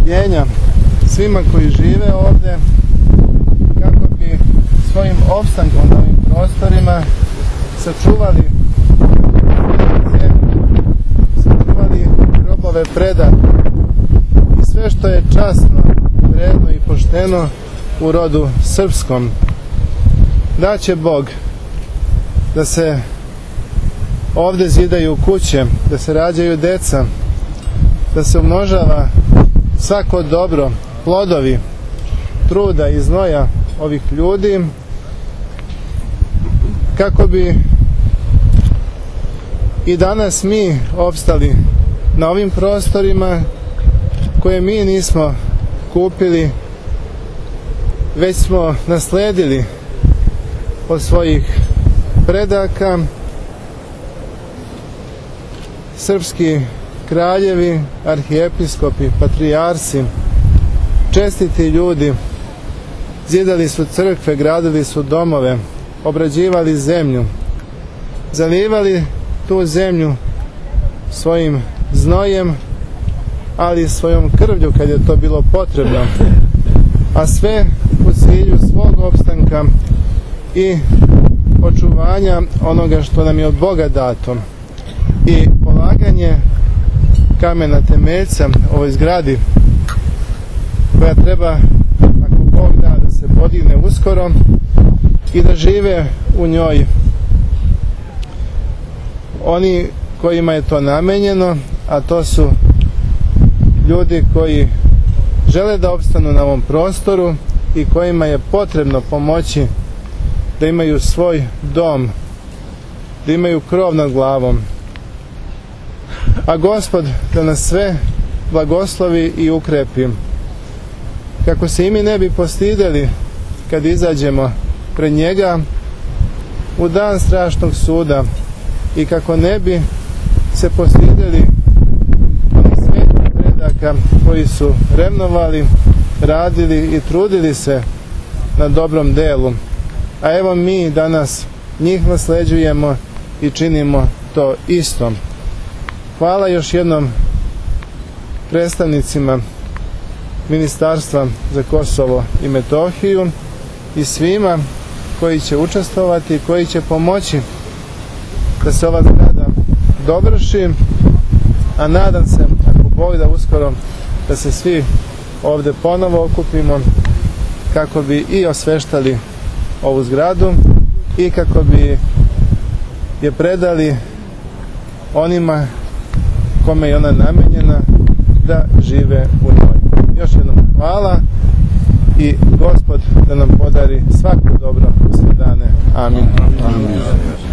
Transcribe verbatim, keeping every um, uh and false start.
strpljenja svima koji žive ovde, kako bi svojim opstankom na ovim prostorima sačuvali zemlju, sačuvali grobove predaka i sve što je časno, vredno i pošteno u rodu srpskom. Daće Bog da se ovde zidaju kuće, da se rađaju deca, da se umnožava svako dobro, plodovi truda i znoja ovih ljudi, kako bi i danas mi opstali na ovim prostorima koje mi nismo kupili, već smo nasledili od svojih predaka. Srpski kraljevi, arhijepiskopi, patrijarsi, čestiti ljudi, zidali su crkve, gradili su domove, obrađivali zemlju, zalivali tu zemlju svojim znojem, ali i svojom krvlju kad je to bilo potrebno, a sve u cilju svog opstanka i očuvanja onoga što nam je od Boga dato. I polaganje kamena temeljca ovoj zgradi, koja treba, ako Bog da, da se podigne uskoro i da žive u njoj oni kojima je to namenjeno, a to su ljudi koji žele da opstanu na ovom prostoru i kojima je potrebno pomoći da imaju svoj dom, da imaju krov nad glavom. A Gospod da nas sve blagoslovi i ukrepi, kako se i mi ne bi postideli kad izađemo pred njega u dan strašnog suda i kako ne bi se postideli onih svetih predaka koji su revnovali, radili i trudili se na dobrom delu. A evo mi danas njih nasleđujemo i činimo to isto. Hvala još jednom predstavnicima Ministarstva za Kosovo i Metohiju i svima koji će učestvovati, koji će pomoći da se ova zgrada dovrši, a nadam se, ako Bog da, uskoro da se svi ovde ponovo okupimo kako bi i osveštali ovu zgradu i kako bi je predali onima kome je ona namenjena da žive u njoj. Još jednom hvala i Gospod da nam podari svako dobro u sve dane. Amin. Amin.